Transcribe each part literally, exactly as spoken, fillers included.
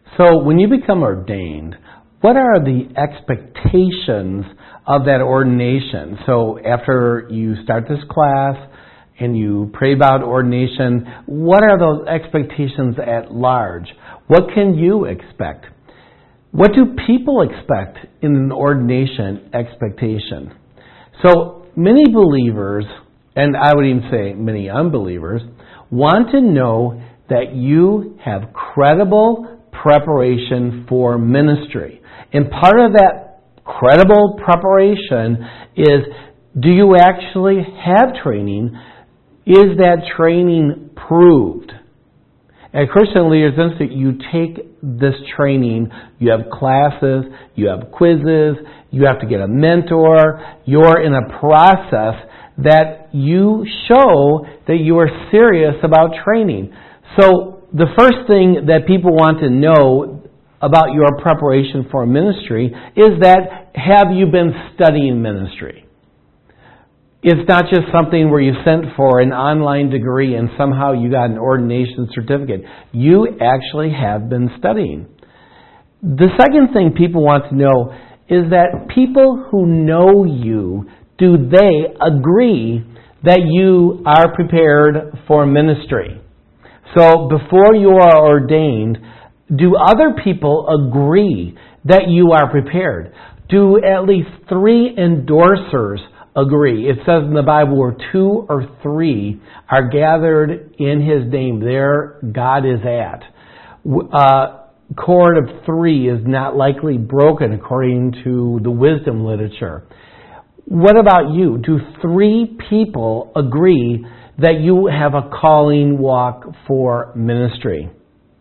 So when you become ordained, what are the expectations of that ordination? So after you start this class and you pray about ordination, what are those expectations at large? What can you expect? What do people expect in an ordination expectation? So many believers, and I would even say many unbelievers, want to know that you have credible preparation for ministry. And part of that credible preparation is, do you actually have training? Is that training proved? At Christian Leaders Institute, you take this training, you have classes, you have quizzes, you have to get a mentor, you're in a process that you show that you are serious about training. So the first thing that people want to know about your preparation for ministry is that, have you been studying ministry? It's not just something where you sent for an online degree and somehow you got an ordination certificate. You actually have been studying. The second thing people want to know is that people who know you, do they agree that you are prepared for ministry? So before you are ordained, do other people agree that you are prepared? Do at least three endorsers agree? It says in the Bible, where two or three are gathered in His name, there God is at. Uh, cord of three is not likely broken, according to the wisdom literature. What about you? Do three people agree that you have a calling walk for ministry?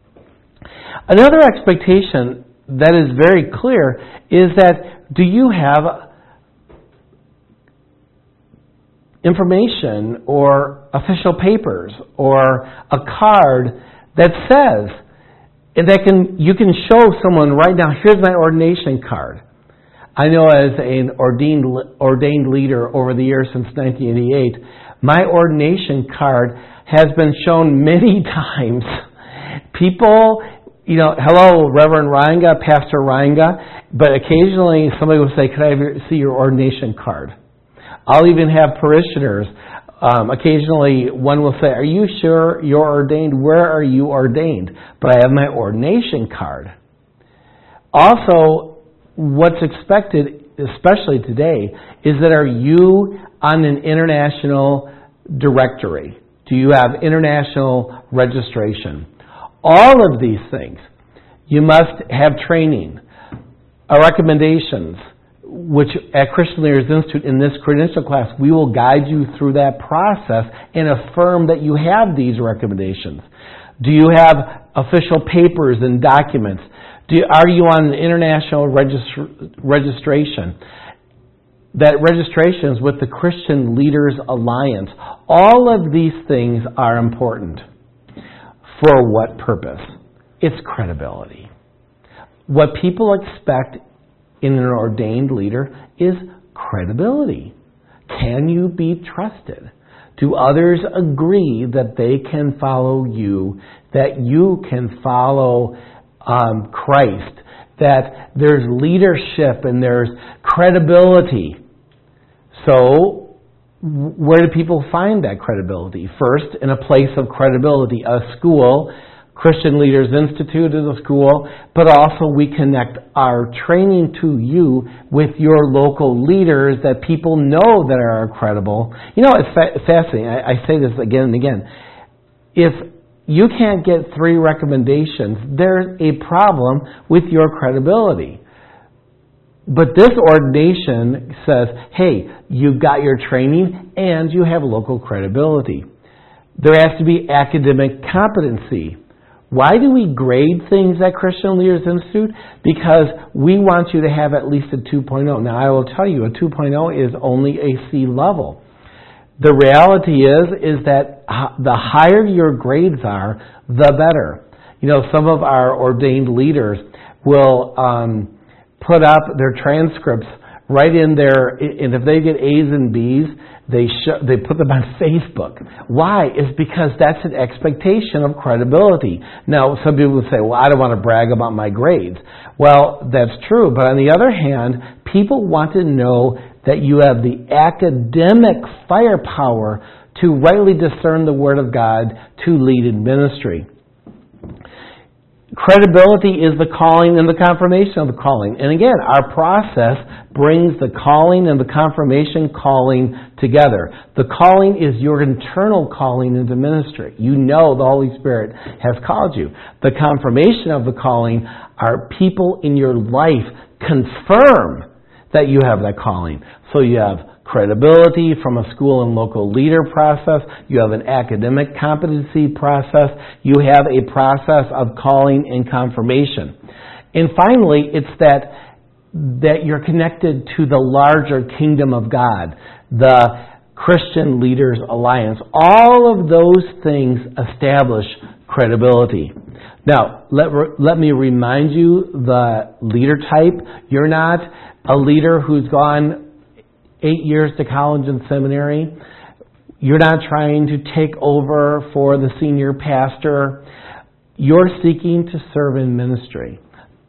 Another expectation that is very clear is that, do you have information or official papers or a card that says, and that can you can show someone right now, here's my ordination card. I know as an ordained ordained leader over the years since nineteen eighty-eight, my ordination card has been shown many times. People, you know, hello, Reverend Ranga, Pastor Ranga, but occasionally somebody will say, could I see your ordination card? I'll even have parishioners. Um, occasionally one will say, are you sure you're ordained? Where are you ordained? But I have my ordination card. Also, what's expected, especially today, is that are you on an international directory? Do you have international registration? All of these things. You must have training, uh, recommendations, which at Christian Leaders Institute in this credential class, we will guide you through that process and affirm that you have these recommendations. Do you have official papers and documents? Do, are you on an international registr- registration? That registration is with the Christian Leaders Alliance. All of these things are important. For what purpose? It's credibility. What people expect in an ordained leader is credibility. Can you be trusted? Do others agree that they can follow you, that you can follow um, Christ, that there's leadership and there's credibility? So, where do people find that credibility? First, in a place of credibility, a school. Christian Leaders Institute is a school, but also we connect our training to you with your local leaders that people know that are credible. You know, it's fa- fascinating. I, I say this again and again. If you can't get three recommendations, there's a problem with your credibility. But this ordination says, hey, you've got your training and you have local credibility. There has to be academic competency. Why do we grade things at Christian Leaders Institute? Because we want you to have at least a two point oh. Now, I will tell you, a two point oh is only a C level. The reality is, is that the higher your grades are, the better. You know, some of our ordained leaders will um, put up their transcripts right in there, and if they get A's and B's, They sh- they put them on Facebook. Why? It's because that's an expectation of credibility. Now, some people would say, well, I don't want to brag about my grades. Well, that's true. But on the other hand, people want to know that you have the academic firepower to rightly discern the Word of God to lead in ministry. Credibility is the calling and the confirmation of the calling. And again, our process brings the calling and the confirmation calling together. The calling is your internal calling into ministry. You know the Holy Spirit has called you. The confirmation of the calling are people in your life confirm that you have that calling. So you have credibility from a school and local leader process. You have an academic competency process. You have a process of calling and confirmation. And finally, it's that that you're connected to the larger kingdom of God, the Christian Leaders Alliance. All of those things establish credibility. Now, let, let me remind you the leader type. You're not a leader who's gone eight years to college and seminary. You're not trying to take over for the senior pastor. You're seeking to serve in ministry.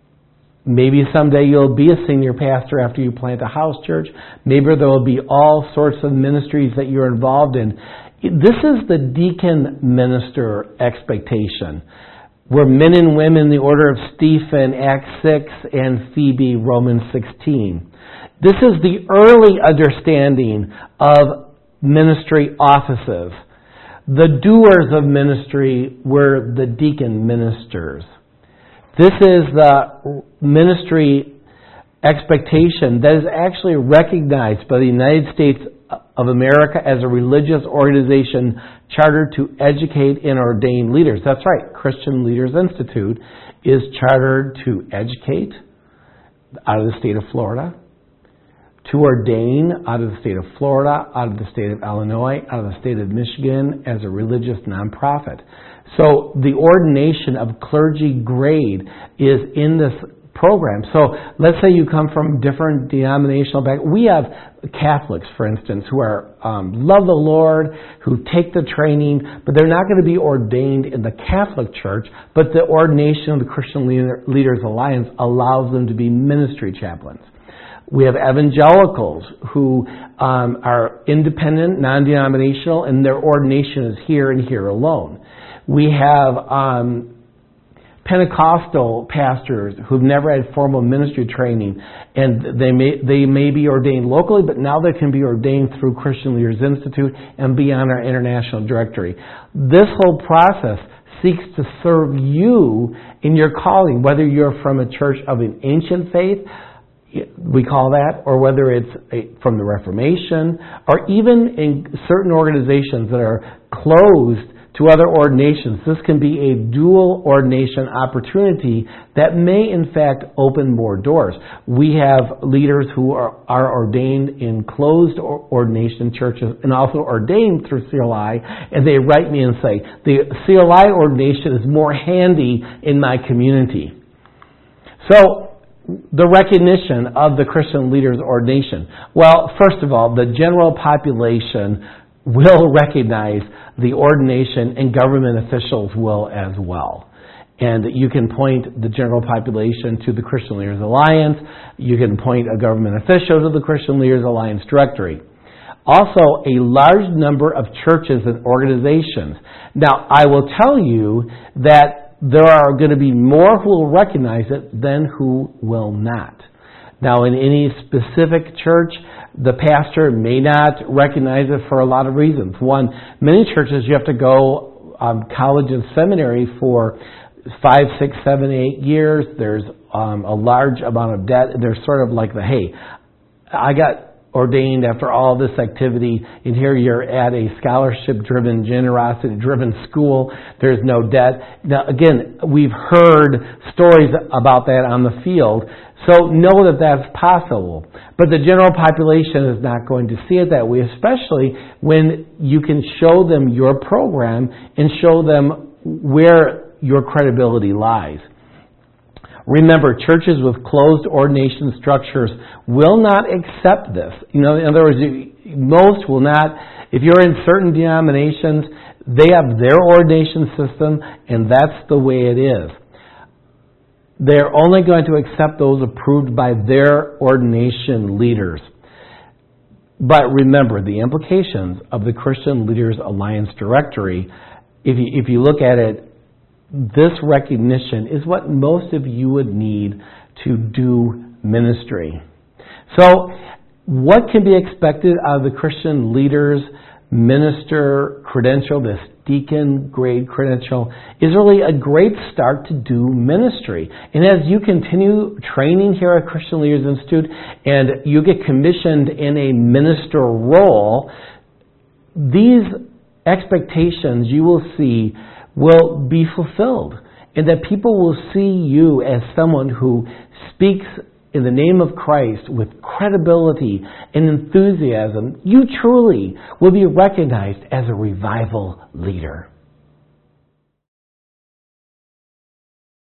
Maybe someday you'll be a senior pastor after you plant a house church. Maybe there will be all sorts of ministries that you're involved in. This is the deacon minister expectation. We're men and women in the order of Stephen, Acts six, and Phoebe, Romans sixteen. This is the early understanding of ministry offices. The doers of ministry were the deacon ministers. This is the ministry expectation that is actually recognized by the United States of America as a religious organization chartered to educate and ordain leaders. That's right, Christian Leaders Institute is chartered to educate out of the state of Florida, to ordain out of the state of Florida, out of the state of Illinois, out of the state of Michigan as a religious nonprofit. So the ordination of clergy grade is in this program. So let's say you come from different denominational backgrounds. We have Catholics, for instance, who are um, love the Lord, who take the training, but they're not going to be ordained in the Catholic Church, but the ordination of the Christian Leader, Leaders Alliance allows them to be ministry chaplains. We have evangelicals who um, are independent, non-denominational, and their ordination is here and here alone. We have um, Pentecostal pastors who've never had formal ministry training, and they may they may be ordained locally, but now they can be ordained through Christian Leaders Institute and be on our international directory. This whole process seeks to serve you in your calling, whether you're from a church of an ancient faith, we call that, or whether it's a, from the Reformation, or even in certain organizations that are closed to other ordinations. This can be a dual ordination opportunity that may in fact open more doors. We have leaders who are, are ordained in closed ordination churches and also ordained through C L I, and they write me and say, the C L I ordination is more handy in my community. So, the recognition of the Christian Leaders Ordination. Well, first of all, the general population will recognize the ordination, and government officials will as well. And you can point the general population to the Christian Leaders Alliance. You can point a government official to the Christian Leaders Alliance directory. Also, a large number of churches and organizations. Now, I will tell you that there are going to be more who will recognize it than who will not. Now, in any specific church, the pastor may not recognize it for a lot of reasons. One, many churches you have to go um, college and seminary for five, six, seven, eight years. There's um, a large amount of debt. There's sort of like the, hey, I got ordained after all this activity, and here you're at a scholarship-driven, generosity-driven school. There's no debt. Now, again, we've heard stories about that on the field, so know that that's possible. But the general population is not going to see it that way, especially when you can show them your program and show them where your credibility lies. Remember, churches with closed ordination structures will not accept this. You know, in other words, most will not, if you're in certain denominations, they have their ordination system, and that's the way it is. They're only going to accept those approved by their ordination leaders. But remember, the implications of the Christian Leaders Alliance Directory, if you, if you look at it, this recognition is what most of you would need to do ministry. So, what can be expected out of the Christian Leaders Minister credential, this deacon grade credential, is really a great start to do ministry. And as you continue training here at Christian Leaders Institute and you get commissioned in a minister role, these expectations you will see will be fulfilled. And that people will see you as someone who speaks in the name of Christ with credibility and enthusiasm. You truly will be recognized as a revival leader.